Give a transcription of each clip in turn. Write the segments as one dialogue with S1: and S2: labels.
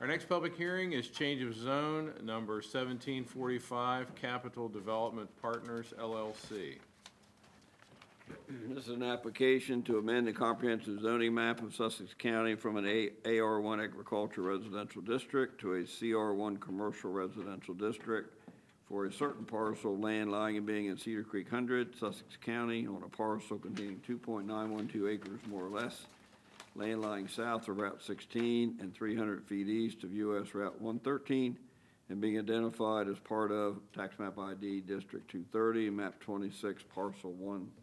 S1: Our next public hearing is change of zone number 1745, Capital Development Partners, LLC.
S2: This is an application to amend the comprehensive zoning map of Sussex County from an AR1 agriculture residential district to a CR1 commercial residential district for a certain parcel of land lying and being in Cedar Creek 100, Sussex County, on a parcel containing 2.912 acres more or less, land lying south of Route 16 and 300 feet east of US Route 113, and being identified as part of Tax Map ID District 230, Map 26, Parcel 102.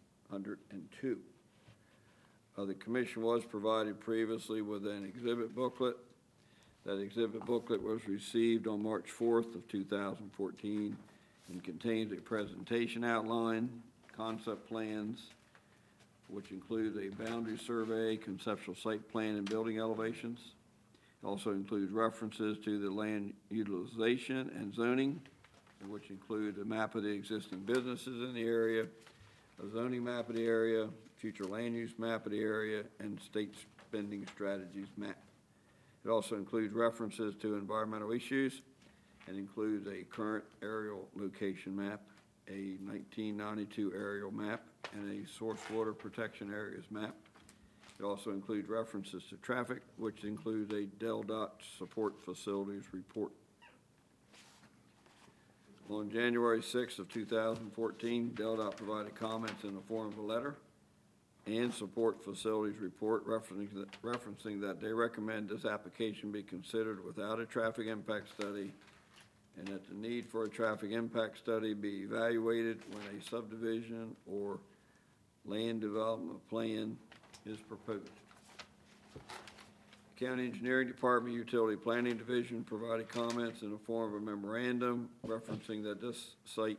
S2: The commission was provided previously with an exhibit booklet. That exhibit booklet was received on March 4th of 2014 and contains a presentation outline, concept plans, which include a boundary survey, conceptual site plan, and building elevations. It also includes references to the land utilization and zoning, which include a map of the existing businesses in the area, a zoning map of the area, future land use map of the area, and state spending strategies map. It also includes references to environmental issues and includes a current aerial location map, a 1992 aerial map, and a source water protection areas map. It also includes references to traffic, which includes a DelDOT support facilities report. On January 6th of 2014, DelDOT provided comments in the form of a letter and support facilities report referencing that they recommend this application be considered without a traffic impact study and that the need for a traffic impact study be evaluated when a subdivision or land development plan is proposed. The County Engineering Department Utility Planning Division provided comments in the form of a memorandum referencing that this site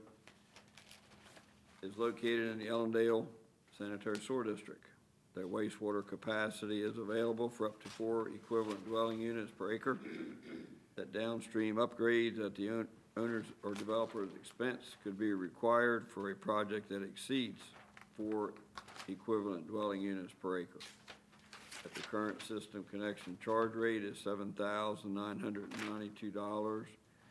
S2: is located in the Ellendale Sanitary Sewer District, that wastewater capacity is available for up to 4 equivalent dwelling units per acre, that downstream upgrades at the owner's or developer's expense could be required for a project that exceeds 4 equivalent dwelling units per acre, that the current system connection charge rate is $7,992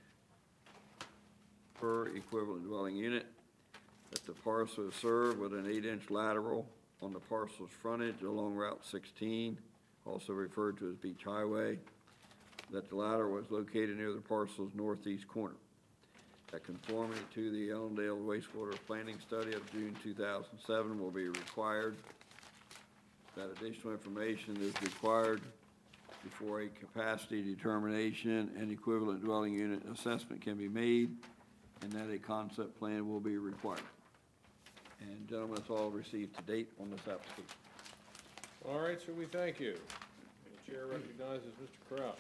S2: per equivalent dwelling unit, that the parcel is served with an 8-inch lateral on the parcel's frontage along Route 16, also referred to as Beach Highway, that the lateral was located near the parcel's northeast corner, that conformity to the Ellendale wastewater planning study of June 2007 will be required, that additional information is required before a capacity determination and equivalent dwelling unit assessment can be made, and that a concept plan will be required. And gentlemen, that's all received to date on this application.
S1: All right, sir, we thank you. The chair recognizes Mr. Crouch.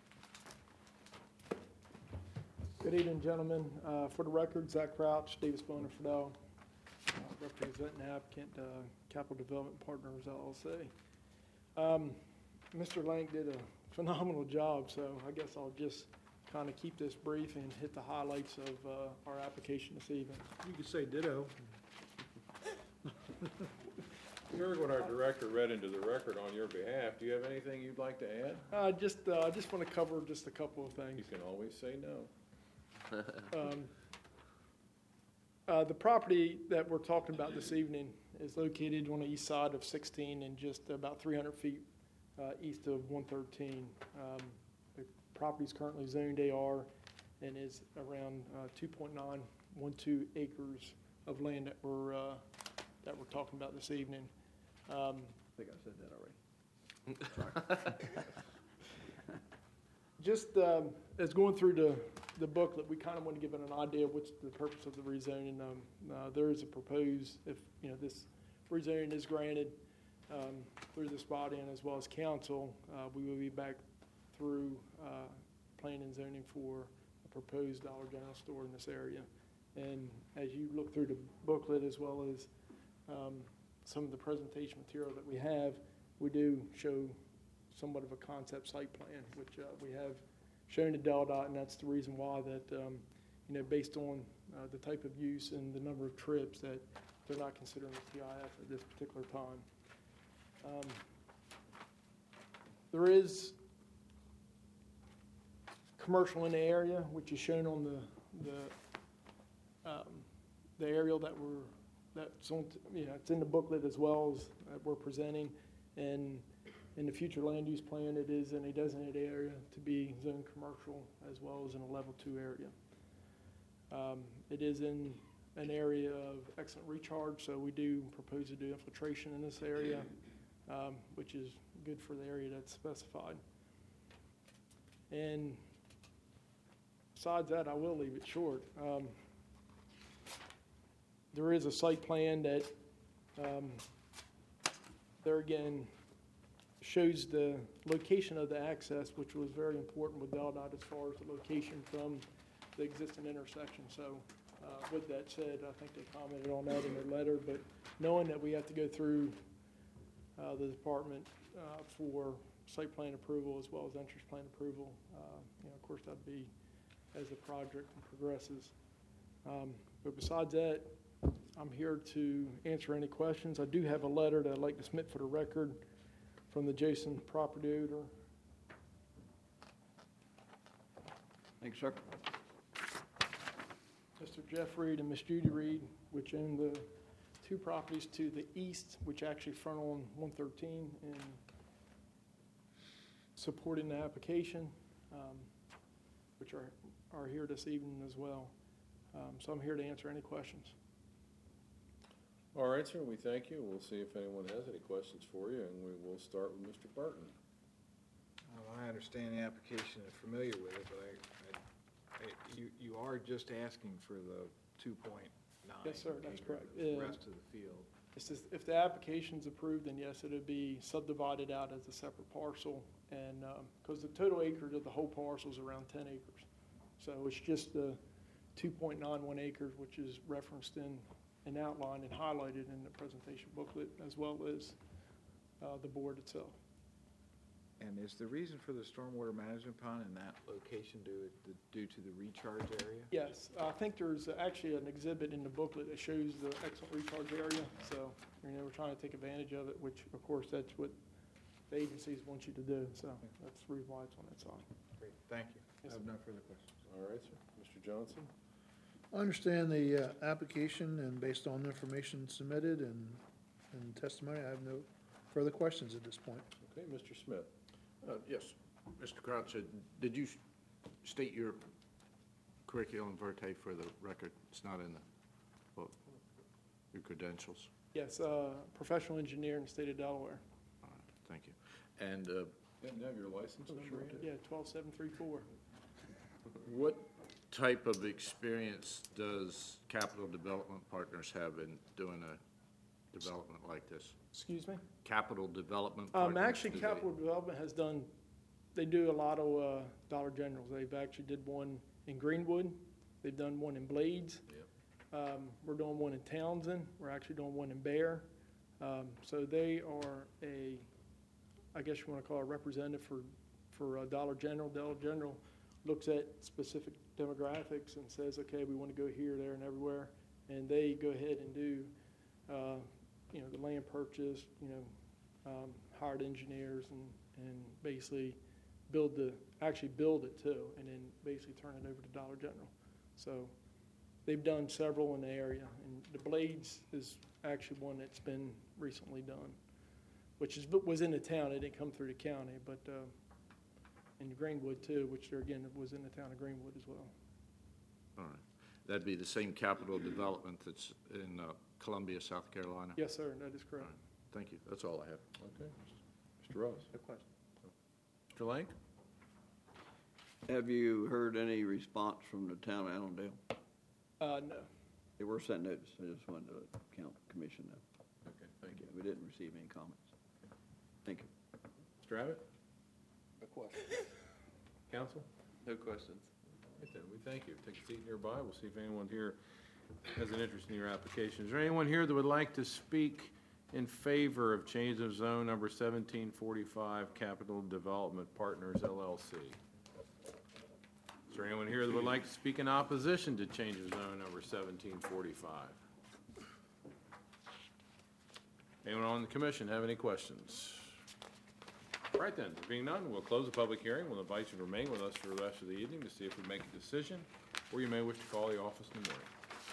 S3: Good evening, gentlemen. For the record, Zach Crouch, Davis Boner Fidel, representing the applicant, Capital Development Partners, LLC. Mr. Lang did a phenomenal job, so I guess I'll just kind of keep this brief and hit the highlights of our application this evening.
S4: You could say ditto.
S1: You heard what our director read into the record on your behalf. Do you have anything you'd like to add?
S3: I just want to cover just a couple of things.
S1: You can always say no.
S3: The property that we're talking about this evening is located on the east side of 16 and just about 300 feet east of 113. The property is currently zoned AR and is around 2.912 acres of land that we're talking about this evening.
S2: I think I said that already.
S3: Just as going through the booklet, we kind of want to give it an idea of what's the purpose of the rezoning. There is a proposed, if this rezoning is granted through this body and as well as council, we will be back through planning and zoning for a proposed Dollar General store in this area. And as you look through the booklet as well as some of the presentation material that we have, we do show somewhat of a concept site plan, which we have shown to DelDOT, and that's the reason why that, based on the type of use and the number of trips, that they're not considering the TIF at this particular time. There is commercial in the area, which is shown on the aerial that's on, it's in the booklet as well as we're presenting. And in the future land use plan, it is in a designated area to be zoned commercial as well as in a level 2 area. It is in an area of excellent recharge, so we do propose to do infiltration in this area, which is good for the area that's specified. And besides that, I will leave it short. There is a site plan that, there again, shows the location of the access, which was very important with VDOT as far as the location from the existing intersection. So with that said, I think they commented on that in their letter, but knowing that we have to go through the department for site plan approval as well as entrance plan approval, of course, that'd be as the project progresses. But besides that, I'm here to answer any questions. I do have a letter that I'd like to submit for the record from the Jason property owner.
S2: Thanks, sir.
S3: Mr. Jeff Reed and Miss Judy Reed, which own the two properties to the east, which actually front on 113 and supporting the application, which are here this evening as well. So I'm here to answer any questions.
S1: All right, sir, we thank you. We'll see if anyone has any questions for you, and we will start with Mr. Barton.
S4: Well, I understand the application and familiar with it, but you are just asking for the 2.9.
S3: Yes, sir, that's correct.
S4: The rest of the field.
S3: It's just, if the application's approved, then yes, it'll be subdivided out as a separate parcel. And, because the total acreage of the whole parcel is around 10 acres. So it's just the 2.91 acres, which is referenced in and outlined and highlighted in the presentation booklet, as well as the board itself.
S4: And is the reason for the stormwater management pond in that location due to the recharge area?
S3: Yes, I think there's actually an exhibit in the booklet that shows the excellent recharge area. So, we're trying to take advantage of it, which, of course, that's what the agencies want you to do. So that's the reason why it's on that side.
S4: Great, thank you.
S3: Yes,
S4: I have
S3: sir.
S4: no further questions.
S1: All right, sir. Mr. Johnson?
S5: I understand the application, and based on the information submitted and testimony, I have no further questions at this point.
S1: Okay, Mr. Smith?
S6: Yes, Mr. Crouch, did you state your curriculum vitae for the record? It's not in the book, your credentials.
S3: Yes, professional engineer in the state of Delaware.
S6: All right, thank you. And
S1: Didn't have your license? I'm sure you did.
S3: Yeah, 12734.
S6: what type of experience does Capital Development Partners have in doing a development like this?
S3: Excuse me?
S6: Capital Development Partners?
S3: Actually,
S6: do they-
S3: Capital Development has done, they do a lot of Dollar Generals. They've actually did one in Greenwood. They've done one in Blades. We're doing one in Townsend. We're actually doing one in Bear. So they are I guess you want to call it a representative for Dollar General. Dollar General looks at specific demographics and says, okay, we want to go here, there, and everywhere. And they go ahead and do, the land purchase, hired engineers and basically build it too, and then basically turn it over to Dollar General. So they've done several in the area, and the Blades is actually one that's been recently done, which was in the town. It didn't come through the county, but in Greenwood too, which there again was in the town of Greenwood as well.
S6: All right. That'd be the same Capital Development that's in Columbia, South Carolina?
S3: Yes, sir, that is correct.
S6: All right. Thank you. That's all I have.
S1: Okay. Mr. Ross?
S4: No question.
S1: Mr. Lang?
S2: Have you heard any response from the town of Allendale?
S3: No.
S2: They were sent notice. I just wanted to let the council commission know.
S1: Okay, thank you.
S2: We didn't receive any comments. Thank you.
S1: Mr. Abbott?
S4: No question.
S1: Council?
S7: No questions.
S1: Right then, we thank you. Take a seat nearby. We'll see if anyone here has an interest in your application. Is there anyone here that would like to speak in favor of change of zone number 1745 Capital Development Partners LLC? Is there anyone here that would like to speak in opposition to change of zone number 1745? Anyone on the commission have any questions? All right then, there being none, we'll close the public hearing. We'll invite you to remain with us for the rest of the evening to see if we make a decision, or you may wish to call the office in the morning.